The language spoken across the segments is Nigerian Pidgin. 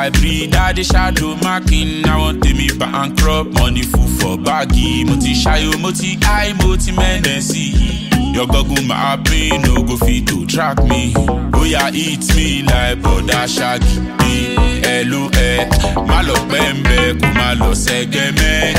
I breathe out the shadow marking. I want to me bankrupt, money full for baggy. Moti shayo, moti I, moti mendency. Your goggle my brain no go fit to track me. Oh yeah, eat me like Boda Shaggy. Hello, malo bembe, kumalo segeme.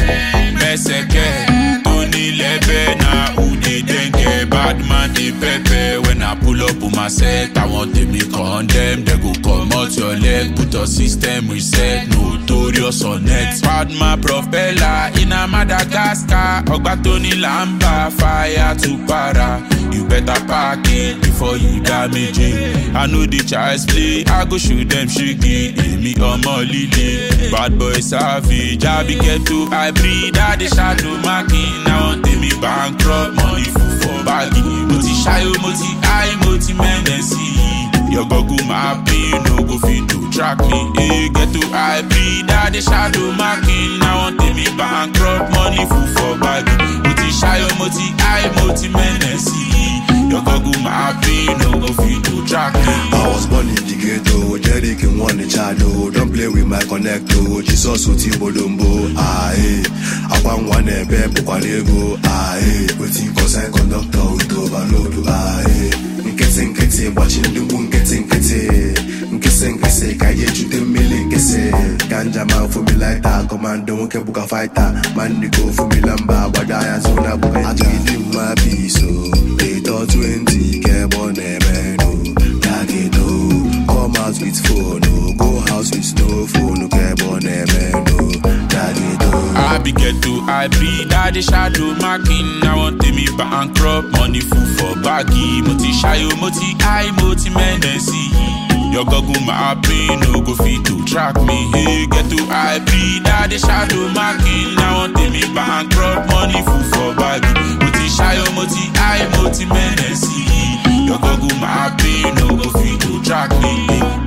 Meseke, Tony Lebe na ude dengue. Bad man de pepe. When I pull up on my set, I want them to condemn. They go come out your leg, put a system reset. Notorious on net. Bad man propeller in a Madagascar. Ogba Tony Lamba, fire to para. You better park it before you damage it. I know the child's play, I go shoot them shaky. Me on my lily, bad boy savage. I be get to I breathe out the shadow marking. I want to be bankrupt, money full for baggy. Moti shayo, moti I, moti mendency. Your goggle my pain, no go fit to track me. Hey, get to I breathe out the shadow marking. I want to be bankrupt, money full for baggy. Moti shayo, moti I, moti mendency. Your goggle my pain, no go fit to track me. I was born in the ghetto, Jerry can want the chado. Don't play with my connecto, Jesus uti bolombo. Aye, I want one bebe kwanego. Aye, waiting concern conductor with overload. Aye, nkete, watching the moon getting kete. Nkese, kaye chute mili nkese. Ganja man for me like that, commando ke buka fighter. Man go for me lamba, badaya zona buka. I give my piece, so. 20 keep on man, no. Target, come out with phone, no. Go house with no phone, no. Keep on man, no. Target, I be get to I breathe out the shadow marking. I want to me bankrupt, money full for baggy. Moti shayo, moti I, moti mendency. Your goggle my pain, no go fit to track me. Hey, get to I breathe out the shadow marking. I want to me bankrupt, money full for baggy. Moti shayo, moti I, moti mendency. Your goggle my pain, no go fit to track me.